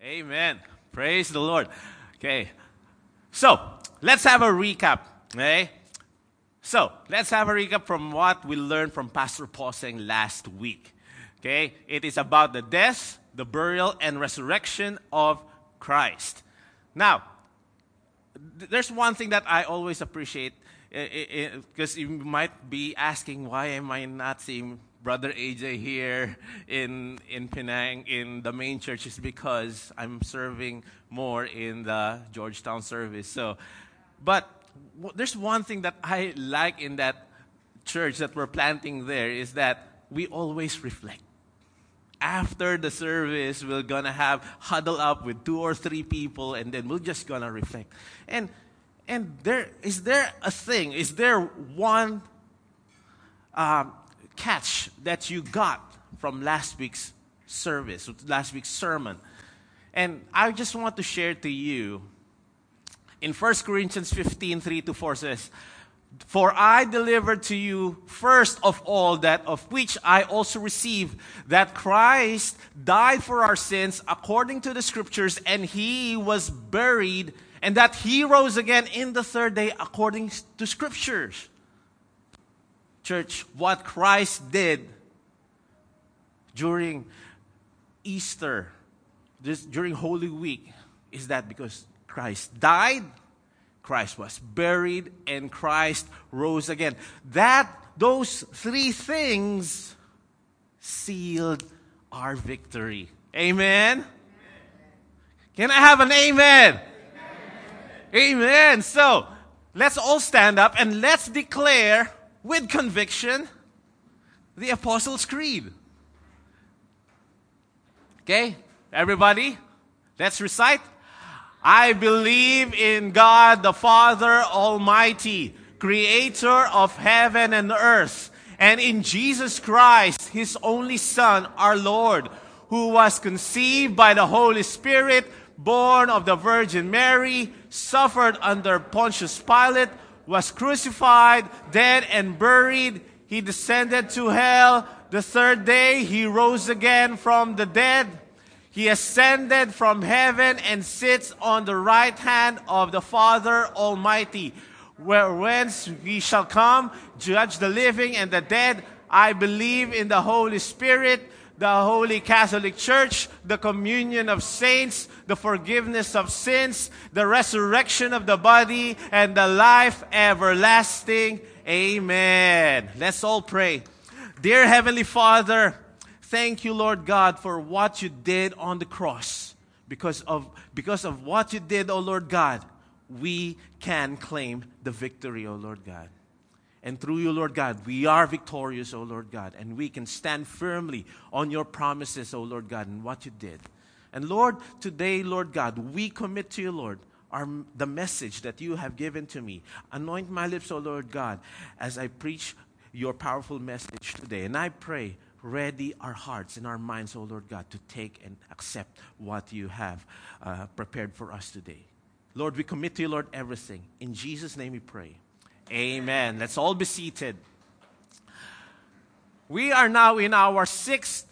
Amen. Praise the Lord. Okay. So, let's have a recap. Okay? So, let's have a recap from what we learned from Pastor Paul saying last week. Okay? It is about the death, the burial, and resurrection of Christ. Now, there's one thing that I always appreciate, because you might be asking, why am I not seeing Brother AJ here in Penang in the main church? Is because I'm serving more in the Georgetown service. So, but there's one thing that I like in that church that we're planting there is that we always reflect. After the service, we're going to have huddle up with 2 or 3 people, and then we're just going to reflect. And is there one catch that you got from last week's service, last week's sermon? And I just want to share to you, in 1 Corinthians 15, 3-4 says, "For I delivered to you first of all that of which I also received, that Christ died for our sins according to the Scriptures, and He was buried, and that He rose again in the third day according to Scriptures." Church, what Christ did during Easter, during Holy Week, is that because Christ died, Christ was buried, and Christ rose again. Those 3 things sealed our victory. Amen? Can I have an amen? Amen. So, let's all stand up and let's declare with conviction the Apostles' Creed. Okay? Everybody, let's recite. I believe in God the Father Almighty, creator of heaven and earth, and in Jesus Christ, His only Son, our Lord, who was conceived by the Holy Spirit, born of the Virgin Mary, suffered under Pontius Pilate, was crucified, dead, and buried. He descended to hell. The third day, He rose again from the dead. He ascended from heaven and sits on the right hand of the Father Almighty, whence He shall come, judge the living and the dead. I believe in the Holy Spirit, the Holy Catholic Church, the communion of saints, the forgiveness of sins, the resurrection of the body, and the life everlasting. Amen. Let's all pray. Dear Heavenly Father, thank you, Lord God, for what you did on the cross. Because of what you did, O Lord God, we can claim the victory, O Lord God. And through you, Lord God, we are victorious, O Lord God. And we can stand firmly on your promises, O Lord God, and what you did. And Lord, today, Lord God, we commit to you, Lord, the message that you have given to me. Anoint my lips, O Lord God, as I preach your powerful message today. And I pray, ready our hearts and our minds, O Lord God, to take and accept what you have prepared for us today. Lord, we commit to you, Lord, everything. In Jesus' name we pray. Amen. Let's all be seated. We are now in our 6th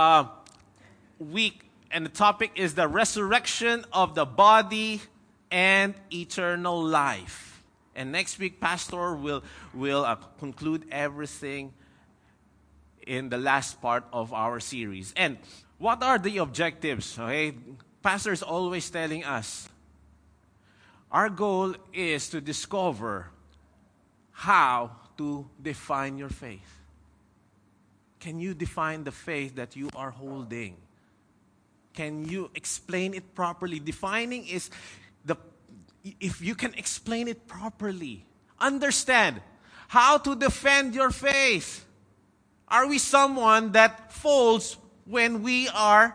week, and the topic is the resurrection of the body and eternal life. And next week, Pastor will conclude everything in the last part of our series. And what are the objectives? Okay? Pastor is always telling us, our goal is to discover how to define your faith. Can you define the faith that you are holding? Can you explain it properly? Defining is if you can explain it properly. Understand how to defend your faith. Are we someone that folds when we are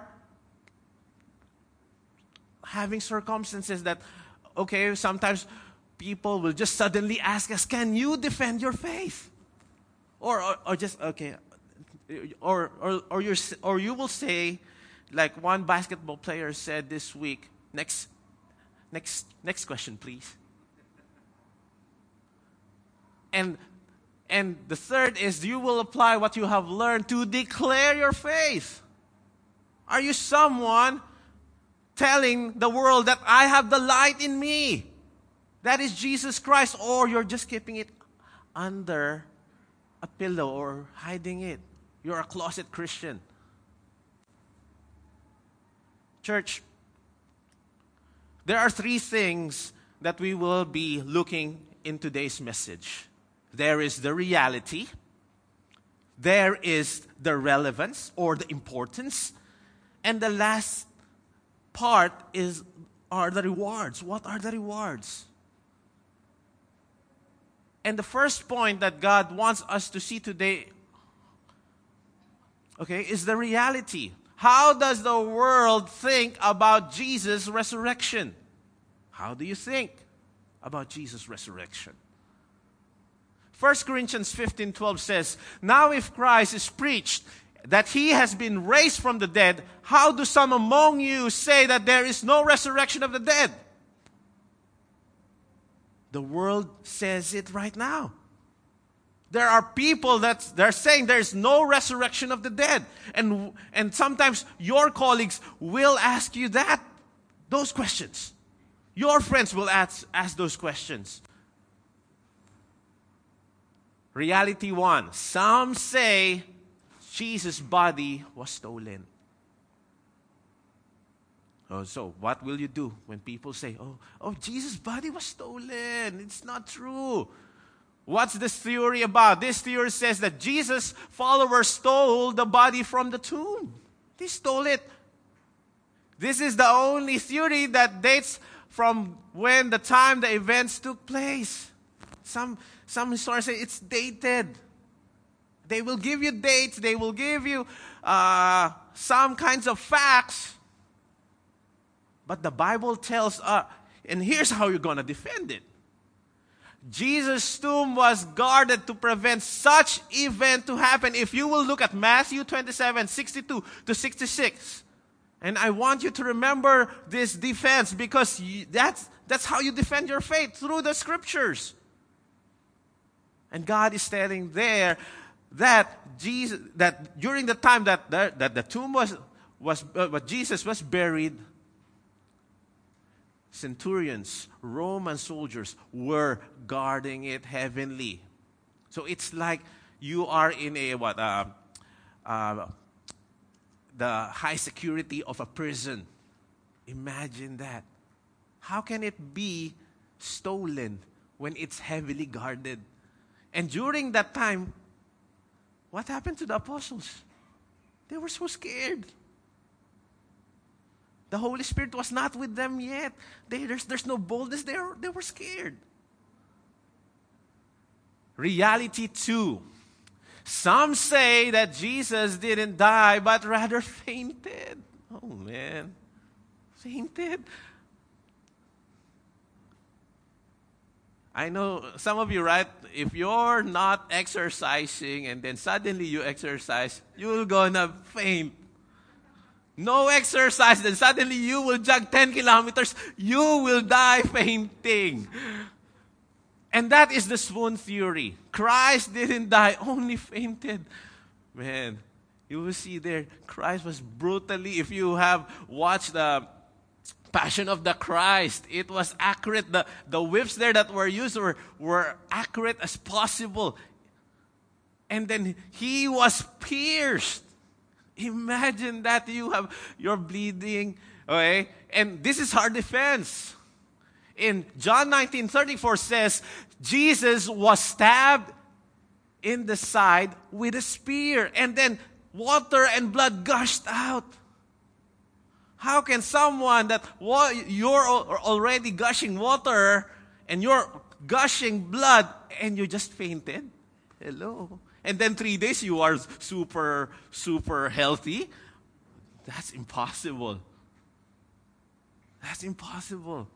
having circumstances that, okay, sometimes people will just suddenly ask us, can you defend your faith? Or just, okay, or you will say, like one basketball player said this week, next question, please. And the third is, you will apply what you have learned to declare your faith. Are you someone telling the world that I have the light in me. That is Jesus Christ. Or you're just keeping it under a pillow or hiding it. You're a closet Christian. Church, there are three things that we will be looking in today's message. There is the reality. There is the relevance or the importance. And the last part are the rewards. What are the rewards? And the first point that God wants us to see today, is the reality. How does the world think about Jesus' resurrection? How do you think about Jesus' resurrection? 1 Corinthians 15:12 says, "Now if Christ is preached that he has been raised from the dead, how do some among you say that there is no resurrection of the dead?" The world says it right now. There are people they're saying there's no resurrection of the dead. And sometimes your colleagues will ask you those questions. Your friends will ask those questions. Reality one. Some say Jesus' body was stolen. So what will you do when people say, Jesus' body was stolen? It's not true. What's this theory about? This theory says that Jesus' followers stole the body from the tomb. They stole it. This is the only theory that dates from when the time the events took place. Some historians say it's dated. They will give you dates. They will give you some kinds of facts. But the Bible tells us, and here's how you're going to defend it. Jesus' tomb was guarded to prevent such event to happen. If you will look at Matthew 27:62 to 66, and I want you to remember this defense because that's how you defend your faith, through the scriptures. And God is telling there that during the time that the tomb but Jesus was buried, centurions, Roman soldiers were guarding it heavenly. So it's like you are in the high security of a prison. Imagine that. How can it be stolen when it's heavily guarded? And during that time, what happened to the apostles? They were so scared. The Holy Spirit was not with them yet. There's no boldness. They were scared. Reality 2. Some say that Jesus didn't die, but rather fainted. Oh, man. Fainted. I know some of you, right? If you're not exercising and then suddenly you exercise, you're gonna faint. No exercise, then suddenly you will jog 10 kilometers, you will die fainting. And that is the swoon theory. Christ didn't die, only fainted. Man, you will see there, Christ was brutally, if you have watched the Passion of the Christ, it was accurate. The whips there that were used were accurate as possible. And then he was pierced. Imagine that you're bleeding, okay? And this is our defense. In John 19:34 says, Jesus was stabbed in the side with a spear, and then water and blood gushed out. How can someone you're already gushing water and you're gushing blood and you just fainted? Hello. And then 3 days you are super, super healthy? That's impossible. That's impossible.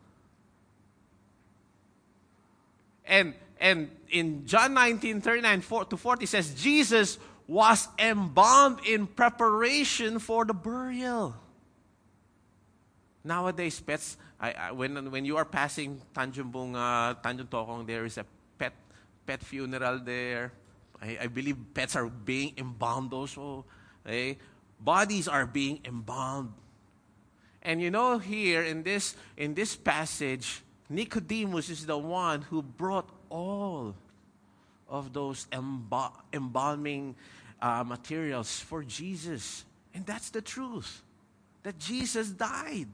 And in John 19:39-40 says, Jesus was embalmed in preparation for the burial. Nowadays, pets, when you are passing Tanjung Tokong, there is a pet funeral there. I believe pets are being embalmed also. Okay? Bodies are being embalmed. And here in this passage, Nicodemus is the one who brought all of those embalming materials for Jesus. And that's the truth, that Jesus died.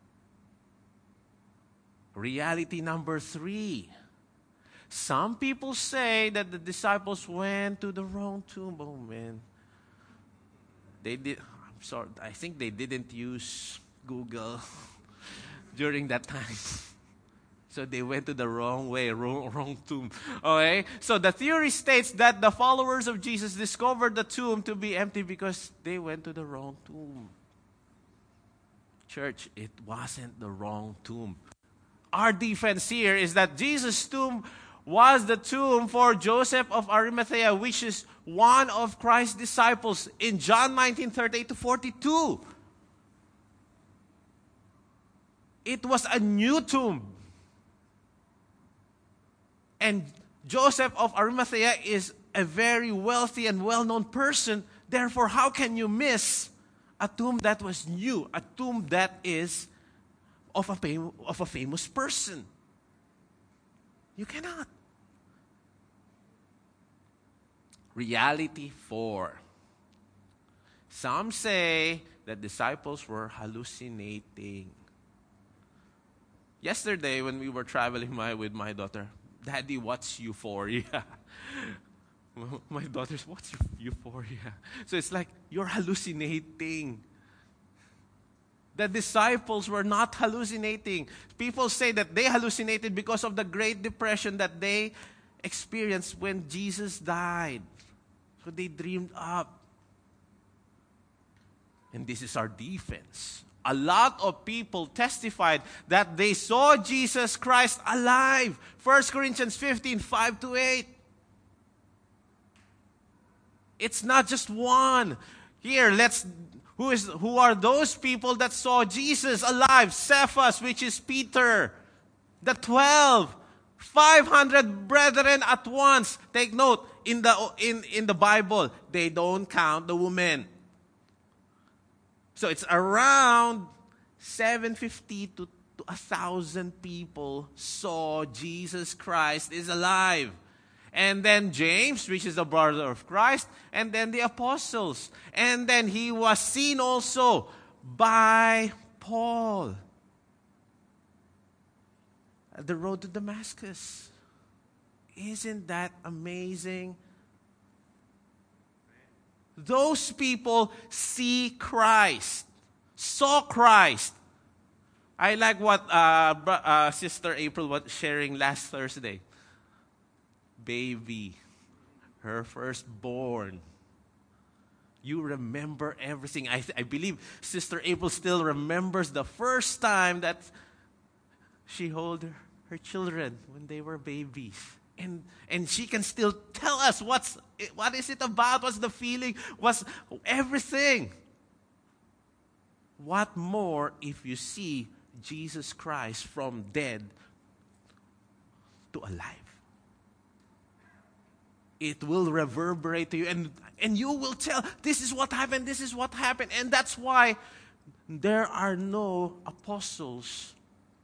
Reality number 3. Some people say that the disciples went to the wrong tomb. Oh, man. I'm sorry, I think they didn't use Google during that time. So they went to the wrong way, wrong tomb. Okay? So the theory states that the followers of Jesus discovered the tomb to be empty because they went to the wrong tomb. Church, it wasn't the wrong tomb. Our defense here is that Jesus' tomb was the tomb for Joseph of Arimathea, which is one of Christ's disciples in John 19:38-42. It was a new tomb. And Joseph of Arimathea is a very wealthy and well-known person. Therefore, how can you miss a tomb that was new, a tomb that is of a famous person? You cannot. Reality 4. Some say that disciples were hallucinating. Yesterday, when we were traveling with my daughter, Daddy, what's euphoria? My daughter's, what's euphoria? So it's like, you're hallucinating. The disciples were not hallucinating. People say that they hallucinated because of the Great Depression that they experienced when Jesus died. So they dreamed up. And this is our defense. A lot of people testified that they saw Jesus Christ alive. 1 Corinthians 15:5-8. It's not just one. Here, who are those people that saw Jesus alive? Cephas, which is Peter. The 12. 500 brethren at once. Take note, in the Bible, they don't count the women. So it's around 750 to 1,000 people saw Jesus Christ is alive. And then James, which is the brother of Christ, and then the apostles. And then he was seen also by Paul at the road to Damascus. Isn't that amazing? Those people see Christ, saw Christ. I like what Sister April was sharing last Thursday. Baby, her firstborn. You remember everything. I believe Sister April still remembers the first time that she held her children when they were babies. And she can still tell us what is it about, what's the feeling, what's everything. What more if you see Jesus Christ from dead to alive? It will reverberate to you, and you will tell, this is what happened, this is what happened. And that's why there are no apostles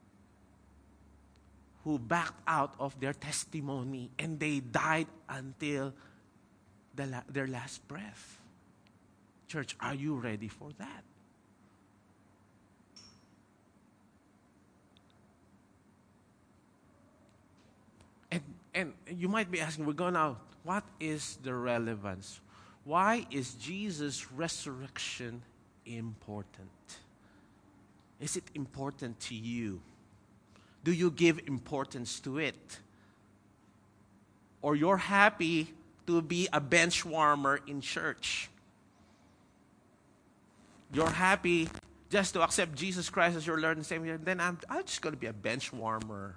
who backed out of their testimony and they died until their last breath. Church, are you ready for that? And you might be asking, we're going out, what is the relevance? Why is Jesus' resurrection important? Is it important to you? Do you give importance to it? Or you're happy to be a bench warmer in church? You're happy just to accept Jesus Christ as your Lord and Savior, then I'm just going to be a bench warmer.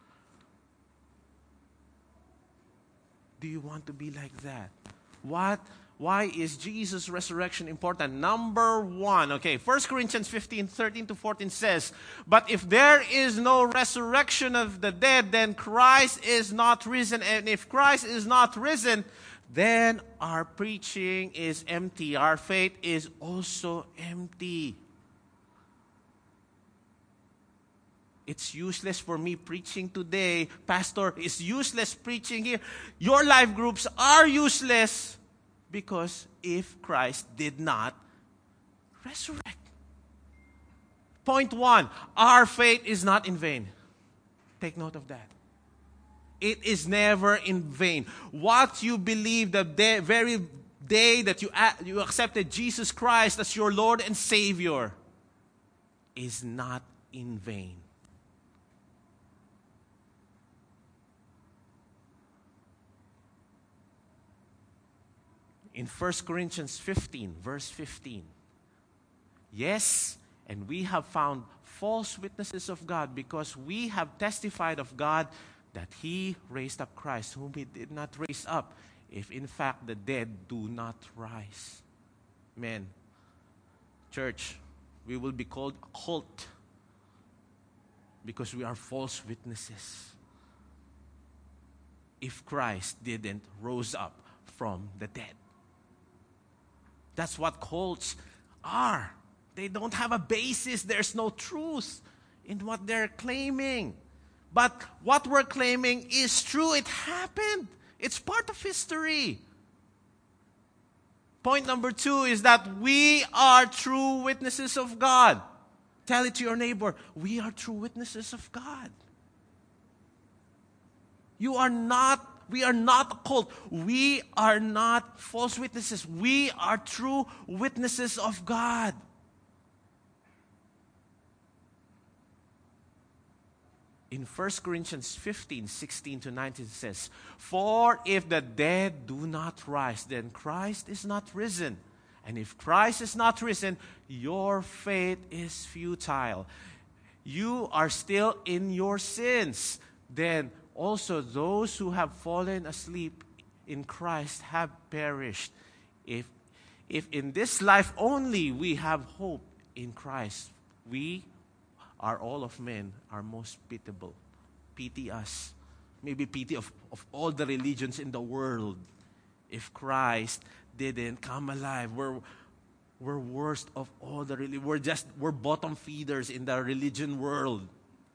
Do you want to be like that? Why is Jesus' resurrection important? Number 1, 1 Corinthians 15:13-14 says, but if there is no resurrection of the dead, then Christ is not risen. And if Christ is not risen, then our preaching is empty. Our faith is also empty. It's useless for me preaching today. Pastor, it's useless preaching here. Your life groups are useless because if Christ did not resurrect. Point 1, our faith is not in vain. Take note of that. It is never in vain. What you believe the very day that you accepted Jesus Christ as your Lord and Savior is not in vain. In 1 Corinthians 15, verse 15, yes, and we have found false witnesses of God because we have testified of God that He raised up Christ, whom He did not raise up, if in fact the dead do not rise. Men, church, we will be called a cult because we are false witnesses if Christ didn't rose up from the dead. That's what cults are. They don't have a basis. There's no truth in what they're claiming. But what we're claiming is true. It happened. It's part of history. Point number 2 is that we are true witnesses of God. Tell it to your neighbor. We are true witnesses of God. We are not a cult. We are not false witnesses. We are true witnesses of God. In 1 Corinthians 15, 16 to 19 it says, for if the dead do not rise, then Christ is not risen. And if Christ is not risen, your faith is futile. You are still in your sins. Then also those who have fallen asleep in Christ have perished. If in this life only we have hope in Christ, we are all of men are most pitiable. Pity us. Maybe pity of all the religions in the world. If Christ didn't come alive, we're worst of all the religions. We're bottom feeders in the religion world.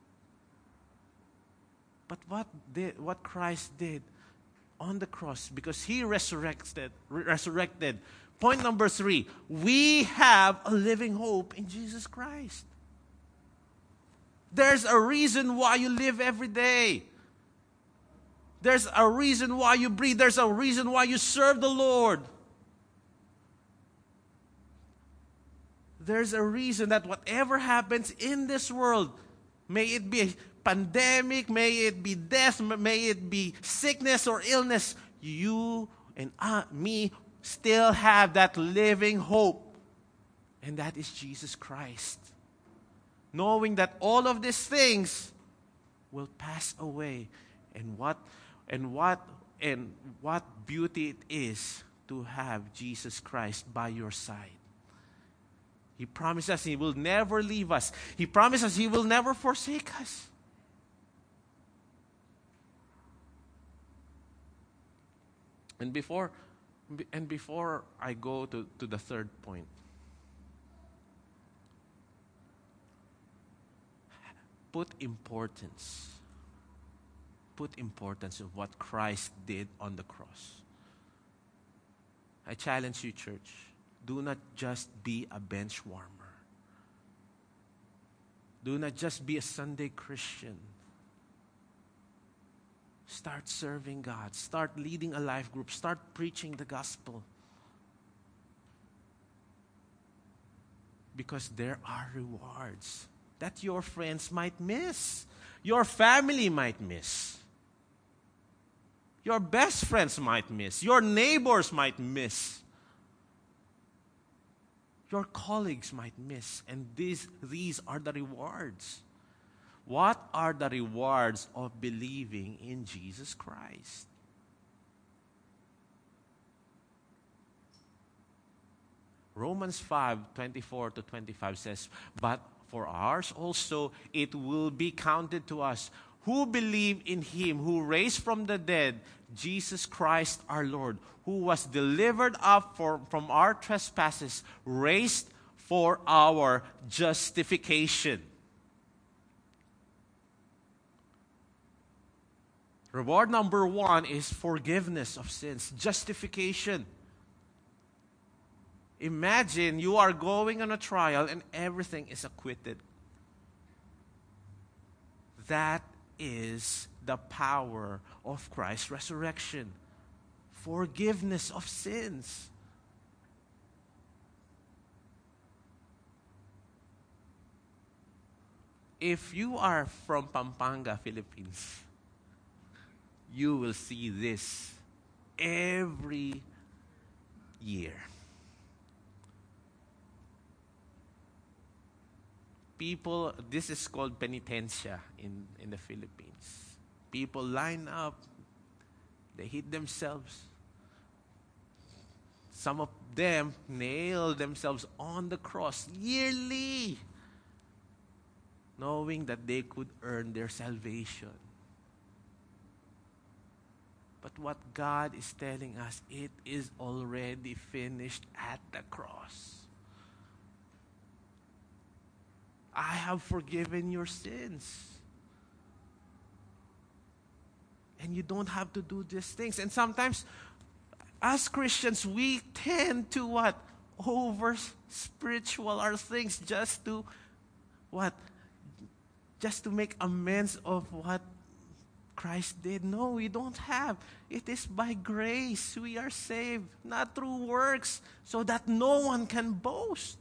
But what Christ did on the cross, because He resurrected. Point number 3, we have a living hope in Jesus Christ. There's a reason why you live every day. There's a reason why you breathe. There's a reason why you serve the Lord. There's a reason that whatever happens in this world, may it be a pandemic, may it be death, may it be sickness or illness, you and me still have that living hope. And that is Jesus Christ. Knowing that all of these things will pass away. And what beauty it is to have Jesus Christ by your side. He promises He will never leave us. He promises He will never forsake us. And before I go to the third point, put importance of what Christ did on the cross. I challenge you, church, do not just be a bench warmer. Do not just be a Sunday Christian. Start serving God. Start leading a life group. Start preaching the gospel. Because there are rewards that your friends might miss. Your family might miss. Your best friends might miss. Your neighbors might miss. Your colleagues might miss. And these are the rewards. What are the rewards of believing in Jesus Christ? Romans 5:24 to 25 says, but for ours also it will be counted to us who believe in Him who raised from the dead Jesus Christ our Lord, who was delivered up from our trespasses, raised for our justification. Reward number one is forgiveness of sins, justification. Imagine you are going on a trial and everything is acquitted. That is the power of Christ's resurrection. Forgiveness of sins. If you are from Pampanga, Philippines, you will see this every year. People, this is called penitencia in the Philippines. People line up, they hit themselves. Some of them nail themselves on the cross yearly, knowing that they could earn their salvation. But what God is telling us, it is already finished at the cross. I have forgiven your sins. And you don't have to do these things. And sometimes, as Christians, we tend to what? Over spiritual our things just to what? Just to make amends of what Christ did. No, we don't have. It is by grace we are saved, not through works, so that no one can boast.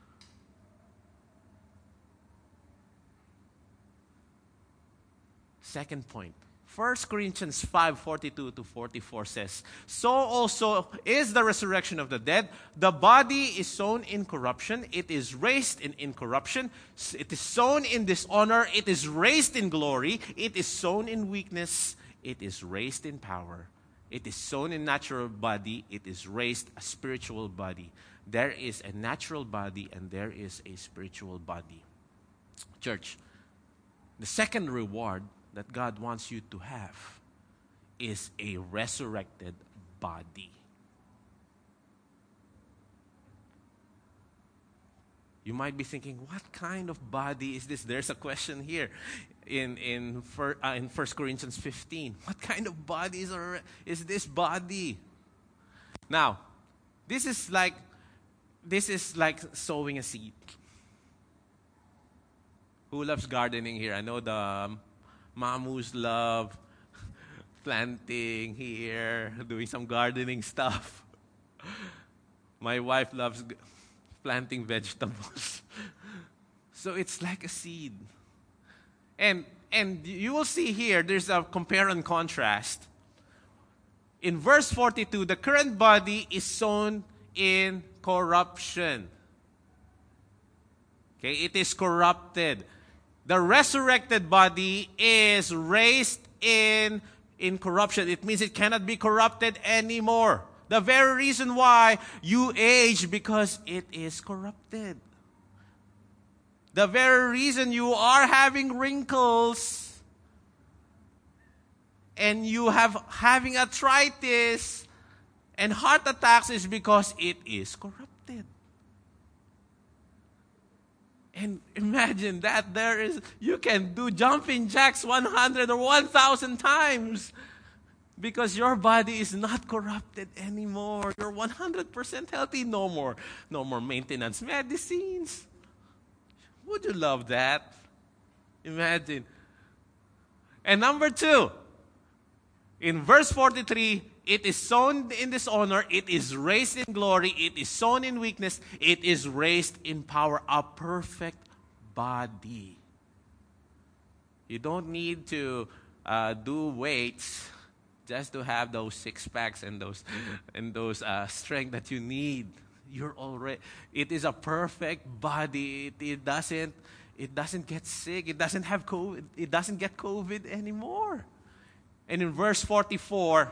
Second point. 1 Corinthians 5:42-44 says, "So also is the resurrection of the dead. The body is sown in corruption. It is raised in incorruption. It is sown in dishonor. It is raised in glory. It is sown in weakness. It is raised in power. It is sown in natural body. It is raised a spiritual body." There is a natural body and there is a spiritual body. Church, the second reward that God wants you to have is a resurrected body. You might be thinking, what kind of body is this? There's a question here in 1 Corinthians 15. What kind of body is this body? Now, this is like sowing a seed. Who loves gardening here? I know the Mamus love planting here, doing some gardening stuff. My wife loves planting vegetables. So it's like a seed. And you will see here, there's a compare and contrast. In verse 42, the current body is sown in corruption. Okay, it is corrupted. The resurrected body is raised in corruption. It means it cannot be corrupted anymore. The very reason why you age, because it is corrupted. The very reason you are having wrinkles and you having arthritis and heart attacks is because it is corrupted. And imagine that you can do jumping jacks 100 or 1,000 times because your body is not corrupted anymore. You're 100% healthy. No more maintenance medicines. Would you love that? Imagine. And number 2, in verse 43, it is sown in dishonor, it is raised in glory, it is sown in weakness, it is raised in power, a perfect body. You don't need to do weights just to have those six packs and those strength that you need. It is a perfect body. It doesn't get sick. It doesn't have COVID. It doesn't get COVID anymore. And in verse 44,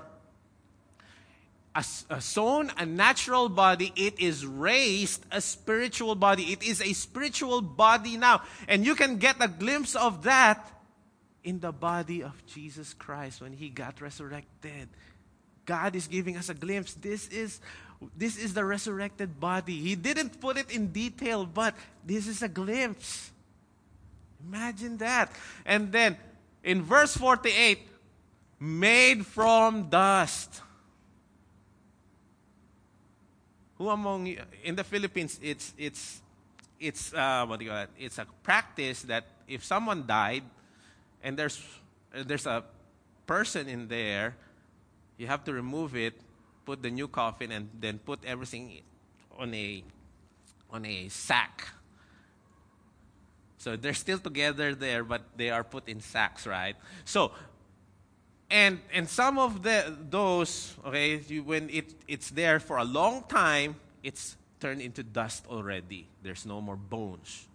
sown a natural body, it is raised a spiritual body. It is a spiritual body now. And you can get a glimpse of that in the body of Jesus Christ when He got resurrected. God is giving us a glimpse. This is the resurrected body. He didn't put it in detail, but this is a glimpse. Imagine that. And then in verse 48, made from dust. Who among you, in the Philippines, it's what do you call it? It's a practice that if someone died and there's a person in there, you have to remove it, put the new coffin, and then put everything on a sack. So they're still together there, but they are put in sacks, right? So, and some of those, okay, when it's there for a long time, it's turned into dust already. There's no more bones.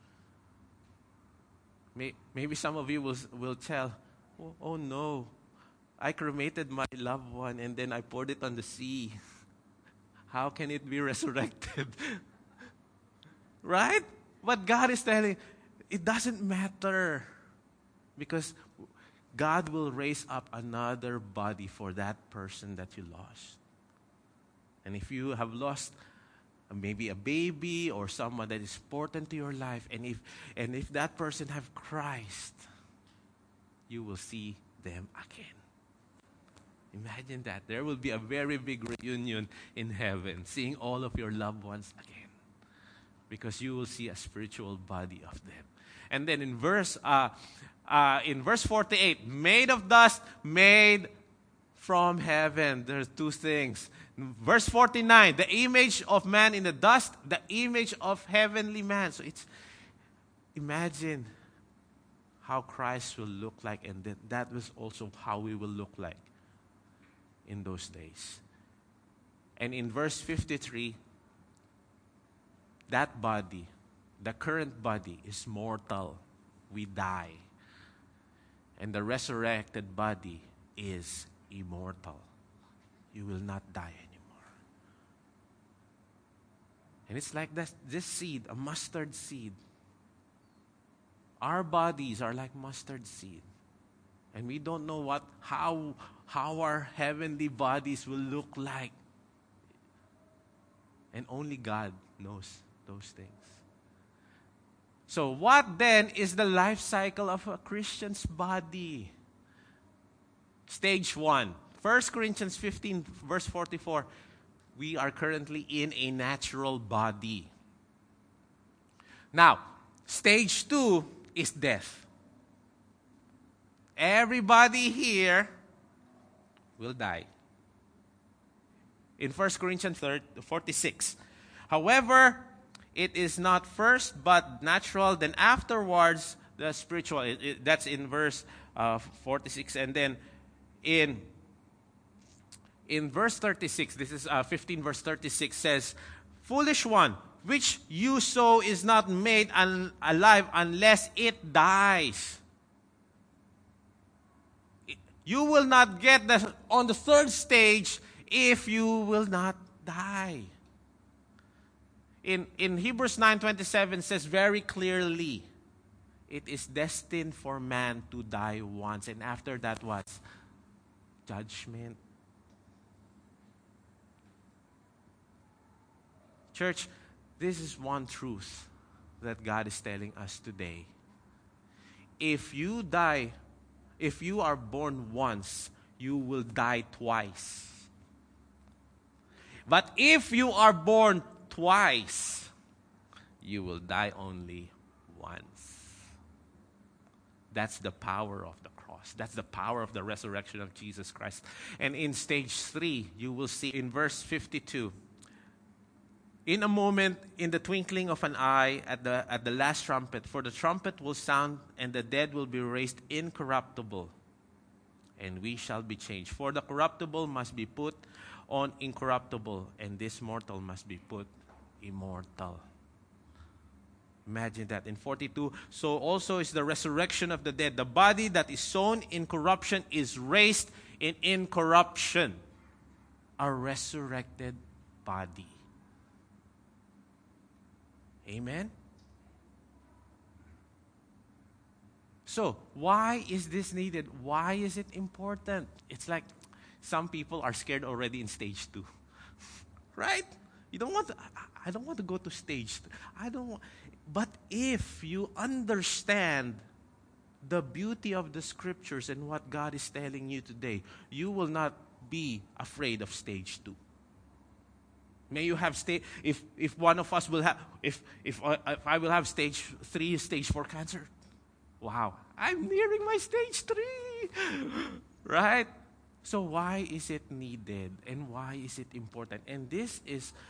Maybe some of you will tell, oh no, I cremated my loved one and then I poured it on the sea. How can it be resurrected? Right? But God is telling, it doesn't matter, because God will raise up another body for that person that you lost. And if you have lost maybe a baby or someone that is important to your life, and if that person have Christ, you will see them again. Imagine that. There will be a very big reunion in heaven, seeing all of your loved ones again, because you will see a spiritual body of them. And then in verse 48, made of dust, made from heaven. There's two things. Verse 49, the image of man in the dust, the image of heavenly man. So imagine how Christ will look like, and that was also how we will look like in those days. And in verse 53, that body, the current body, is mortal. We die. And the resurrected body is immortal. You will not die anymore. And it's like this seed, a mustard seed. Our bodies are like mustard seed. And we don't know how our heavenly bodies will look like. And only God knows those things. So what then is the life cycle of a Christian's body? Stage 1. 1 Corinthians 15, verse 44. We are currently in a natural body. Now, stage 2 is death. Everybody here will die. In 1 Corinthians 46. However, it is not first but natural, then afterwards the spiritual. That's in verse 46. And then in verse 36, this is 15 verse 36 says, foolish one, which you sow is not made alive unless it dies. You will not get on the third stage if you will not die. In Hebrews 9:27 says very clearly, it is destined for man to die once, and after that what? Judgment. Church, this is one truth that God is telling us today. If you are born once, you will die twice. But if you are born twice, you will die only once. That's the power of the cross. That's the power of the resurrection of Jesus Christ. And in stage 3, you will see in verse 52, in a moment, in the twinkling of an eye, at the last trumpet, for the trumpet will sound, and the dead will be raised incorruptible, and we shall be changed. For the corruptible must be put on incorruptible, and this mortal must be put immortal. Imagine that. In 42, so also is the resurrection of the dead. The body that is sown in corruption is raised in incorruption. A resurrected body. Amen? So, why is this needed? Why is it important? It's like some people are scared already in stage 2. Right? You don't want to, I don't want to go to stage 2. But if you understand the beauty of the scriptures and what God is telling you today, you will not be afraid of stage 2. May you have if one of us will have if I will have stage 3, stage 4 cancer. Wow, I'm nearing my stage 3. Right? So why is it needed and why is it important? And this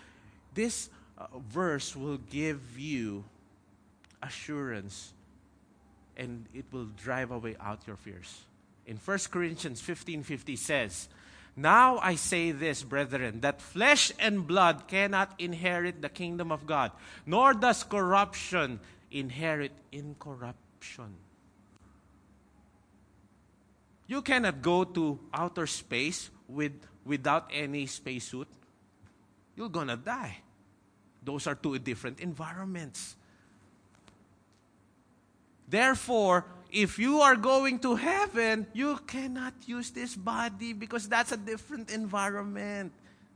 verse will give you assurance, and it will drive away out your fears. In 1 Corinthians 15:50 says, "Now I say this, brethren, that flesh and blood cannot inherit the kingdom of God, nor does corruption inherit incorruption." You cannot go to outer space without any spacesuit. You're gonna die. Those are two different environments. Therefore, if you are going to heaven, you cannot use this body because that's a different environment.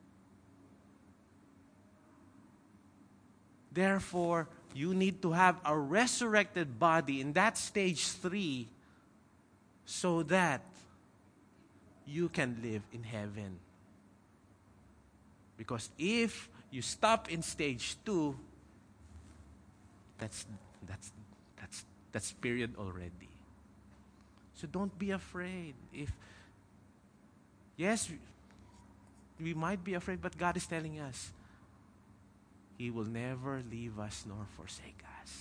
Therefore, you need to have a resurrected body in that stage 3 so that you can live in heaven. Because if you stop in stage 2, that's period already. So don't be afraid. Yes, we might be afraid, but God is telling us He will never leave us nor forsake us.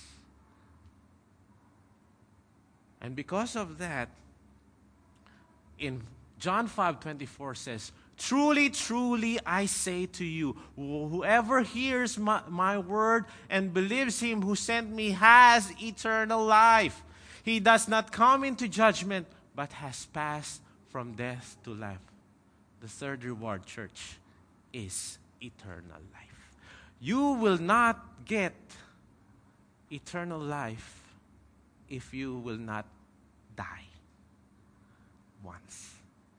And because of that, in John 5:24 says, "Truly, truly, I say to you, whoever hears my word and believes Him who sent me has eternal life. He does not come into judgment, but has passed from death to life." The third reward, church, is eternal life. You will not get eternal life if you will not die once.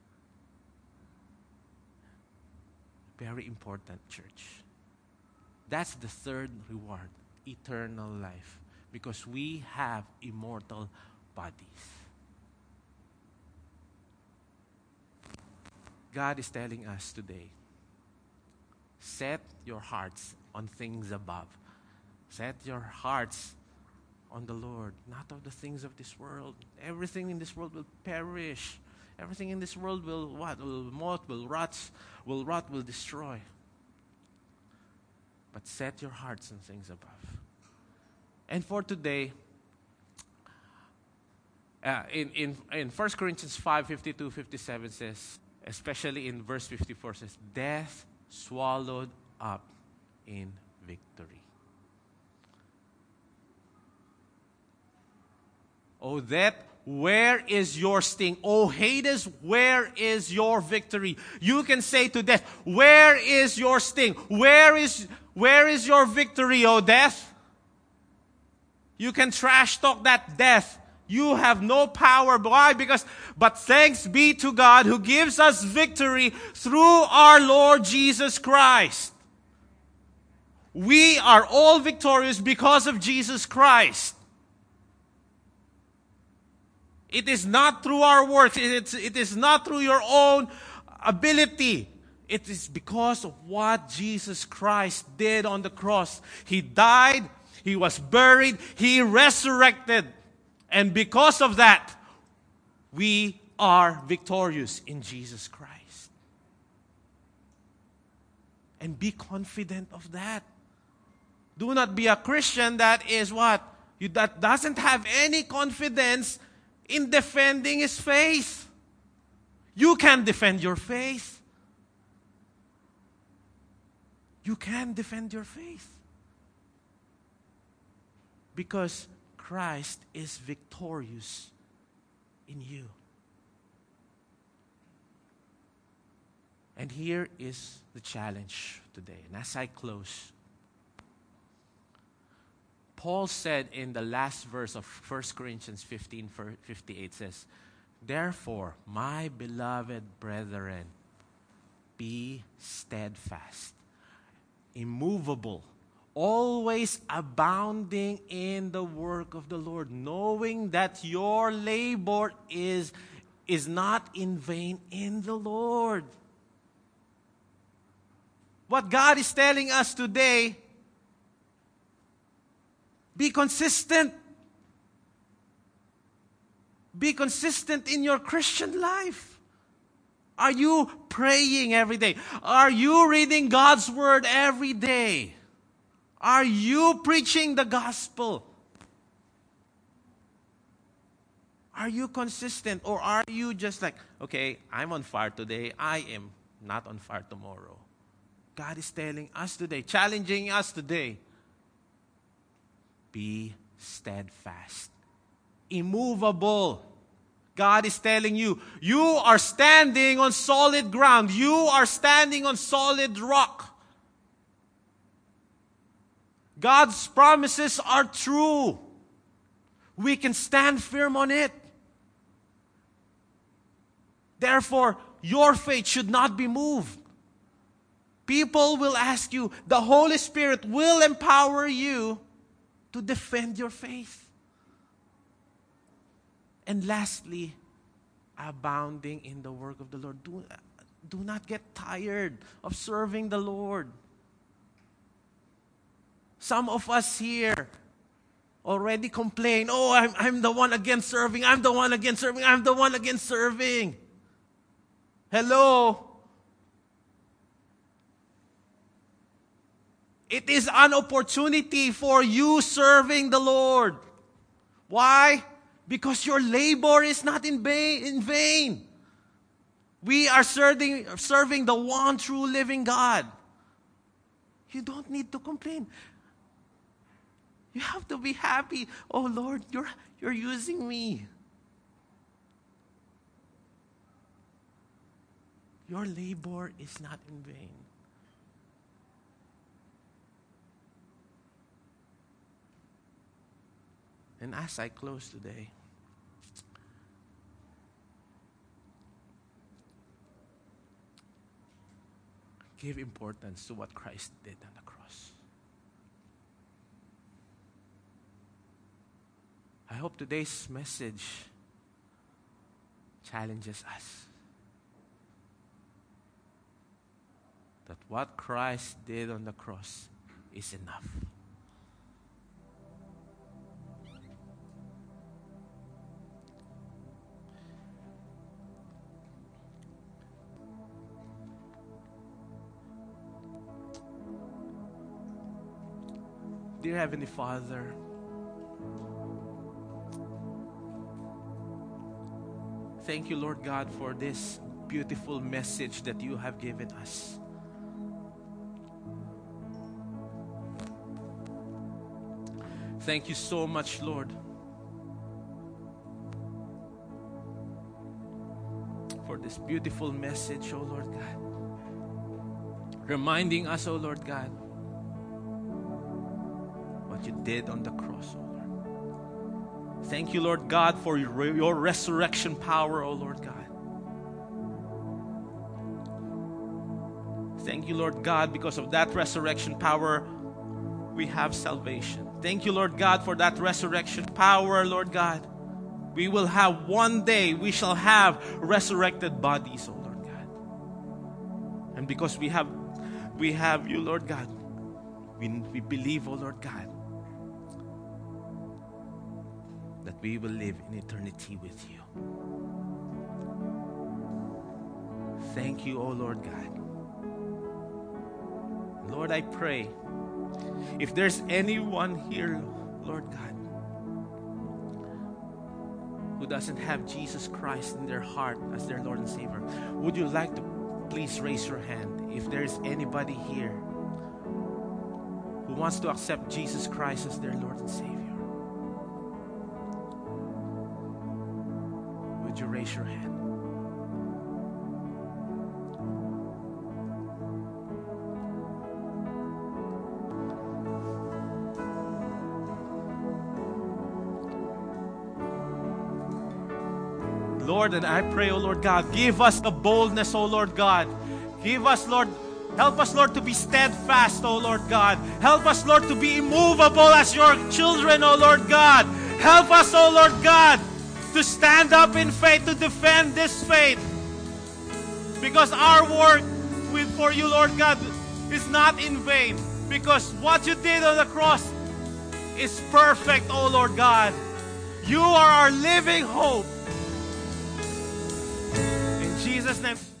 Very important, church. That's the third reward, eternal life. Because we have immortal bodies. God is telling us today, set your hearts on things above. Set your hearts on the Lord, not of the things of this world. Everything in this world will perish. Everything in this world will what? Will moth, will rot, will destroy. But set your hearts on things above. And for today, in 1 Corinthians 5:52-57 says, especially in verse 54 says, "Death swallowed up in victory." Oh, death, where is your sting? Oh, Hades, where is your victory? You can say to death, where is your sting? Where is your victory, oh death? You can trash talk that death. You have no power. Why? But thanks be to God who gives us victory through our Lord Jesus Christ. We are all victorious because of Jesus Christ. It is not through our works. It is not through your own ability. It is because of what Jesus Christ did on the cross. He died, He was buried, He resurrected. And because of that, we are victorious in Jesus Christ. And be confident of that. Do not be a Christian that is what? That doesn't have any confidence in defending his faith. You can defend your faith. You can defend your faith. Because Christ is victorious in you. And here is the challenge today. And as I close, Paul said in the last verse of 1 Corinthians 15:58 says, "Therefore, my beloved brethren, be steadfast, immovable, always abounding in the work of the Lord, knowing that your labor is not in vain in the Lord. What God is telling us today, be consistent. Be consistent in your Christian life. Are you praying every day? Are you reading God's Word every day? Are you preaching the gospel? Are you consistent? Or are you just like, okay, I'm on fire today, I am not on fire tomorrow? God is telling us today, challenging us today, be steadfast, immovable. God is telling you, you are standing on solid ground. You are standing on solid rock. God's promises are true. We can stand firm on it. Therefore, your faith should not be moved. People will ask you, the Holy Spirit will empower you to defend your faith. And lastly, abounding in the work of the Lord. Do not get tired of serving the Lord. Some of us here already complain, oh, I'm the one against serving, I'm the one against serving, I'm the one against serving. Hello? It is an opportunity for you serving the Lord. Why? Because your labor is not in vain. We are serving the one true living God. You don't need to complain. You have to be happy. Oh Lord, you're using me. Your labor is not in vain. And as I close today, give importance to what Christ did on the cross. I hope today's message challenges us. That what Christ did on the cross is enough. Dear Heavenly Father, thank you, Lord God, for this beautiful message that you have given us. Thank you so much, Lord, for this beautiful message, oh Lord God. Reminding us, oh Lord God, what you did on the cross, oh Lord. Thank you, Lord God, for your resurrection power, oh Lord God. Thank you, Lord God, because of that resurrection power, we have salvation. Thank you, Lord God, for that resurrection power, Lord God. We will have one day, we shall have resurrected bodies, oh Lord God. And because we have you, Lord God, we believe, oh Lord God, that we will live in eternity with you. Thank you, oh Lord God. Lord, I pray, if there's anyone here, Lord God, who doesn't have Jesus Christ in their heart as their Lord and Savior, would you like to please raise your hand? If there's anybody here who wants to accept Jesus Christ as their Lord and Savior, would you raise your hand? Lord, and I pray, oh Lord God, give us the boldness, oh Lord God. Give us, Lord, Help us, Lord, to be steadfast, O Lord God. Help us, Lord, to be immovable as your children, O Lord God. Help us, O Lord God, to stand up in faith, to defend this faith. Because our work for you, Lord God, is not in vain. Because what you did on the cross is perfect, O Lord God. You are our living hope. In Jesus' name.